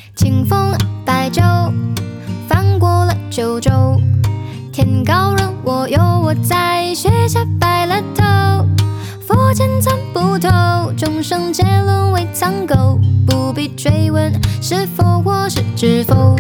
清风白昼，翻过了九州。天高任我游，我在雪下白了头。佛前参不透，众生皆沦为苍狗。不必追问是否或是知否。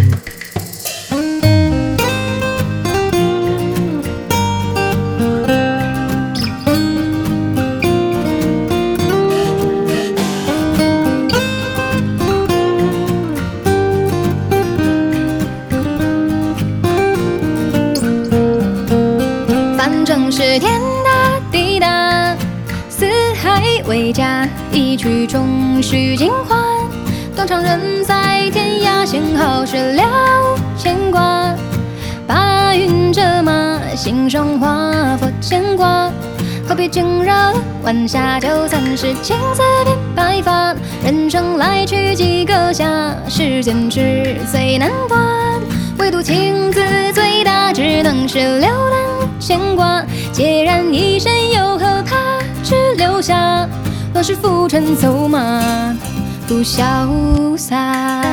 反正是天大地大，四海为家，一曲终须尽欢。断肠人在天涯，幸好是了牵挂。白云遮马，心上花，佛牵挂。何必惊扰了晚霞，就算是青丝变白发。人生来去几个夏，世间事最难断。唯独情字最大，只能是流浪牵挂。孑然一身，又何怕只留下乱世浮沉走马，不潇洒。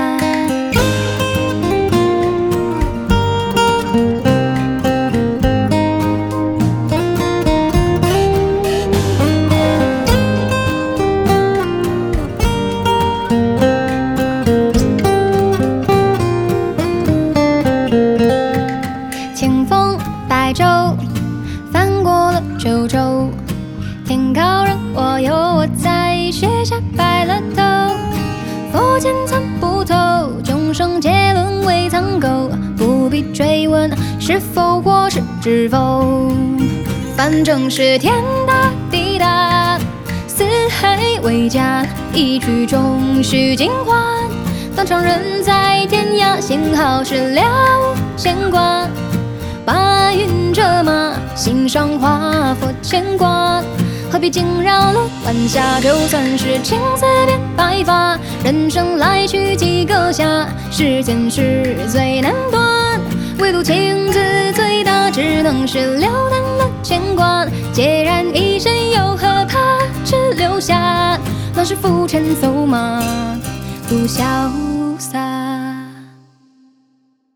清风白昼，翻过了九州。天高任我游，我在雪下白了头。佛前参不透，众生皆沦为苍狗。不必追问是否或是知否。反正是天大地大，四海为家，一曲终须尽欢。断肠人在天涯，幸好是了牵挂。白云遮马，心上花，佛牵挂。何必惊扰了晚霞，就算是青丝变白发。人生来去几个夏，世间事最难断。唯独情字最大，只能是流浪了牵挂。孑然一身，又何怕只留下乱世浮沉走马，不潇洒。